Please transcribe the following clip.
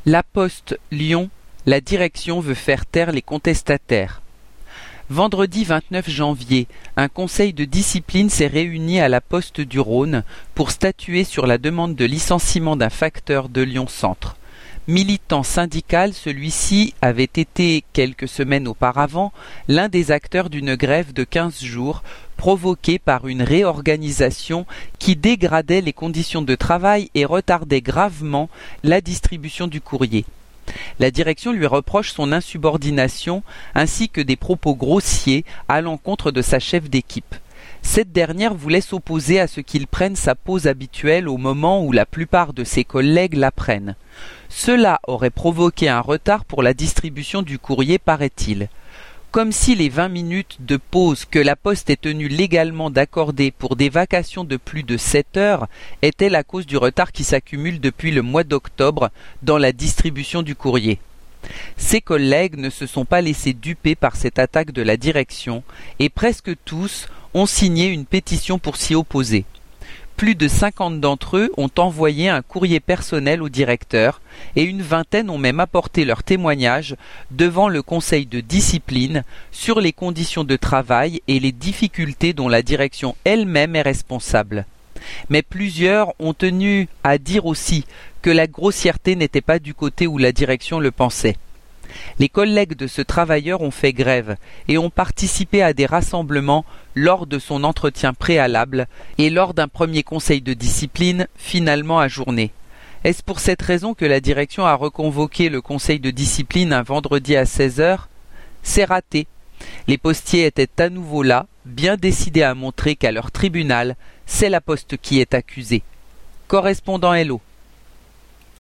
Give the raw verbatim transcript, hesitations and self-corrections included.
La Poste Lyon, la direction veut faire taire les contestataires. Vendredi vingt-neuf janvier, un conseil de discipline s'est réuni à la Poste du Rhône pour statuer sur la demande de licenciement d'un facteur de Lyon Centre. Militant syndical, celui-ci avait été, quelques semaines auparavant, l'un des acteurs d'une grève de quinze jours provoquée par une réorganisation qui dégradait les conditions de travail et retardait gravement la distribution du courrier. La direction lui reproche son insubordination ainsi que des propos grossiers à l'encontre de sa chef d'équipe. Cette dernière voulait s'opposer à ce qu'il prenne sa pause habituelle au moment où la plupart de ses collègues la prennent. Cela aurait provoqué un retard pour la distribution du courrier, paraît-il. Comme si les vingt minutes de pause que la Poste est tenue légalement d'accorder pour des vacations de plus de sept heures étaient la cause du retard qui s'accumule depuis le mois d'octobre dans la distribution du courrier. Ses collègues ne se sont pas laissés duper par cette attaque de la direction et presque tous ont signé une pétition pour s'y opposer. Plus de cinquante d'entre eux ont envoyé un courrier personnel au directeur et une vingtaine ont même apporté leur témoignage devant le conseil de discipline sur les conditions de travail et les difficultés dont la direction elle-même est responsable. Mais plusieurs ont tenu à dire aussi que la grossièreté n'était pas du côté où la direction le pensait. Les collègues de ce travailleur ont fait grève et ont participé à des rassemblements lors de son entretien préalable et lors d'un premier conseil de discipline finalement ajourné. Est-ce pour cette raison que la direction a reconvoqué le conseil de discipline un vendredi à seize heures? C'est raté. Les postiers étaient à nouveau là, bien décidés à montrer qu'à leur tribunal, c'est la Poste qui est accusée. Correspondant Hello.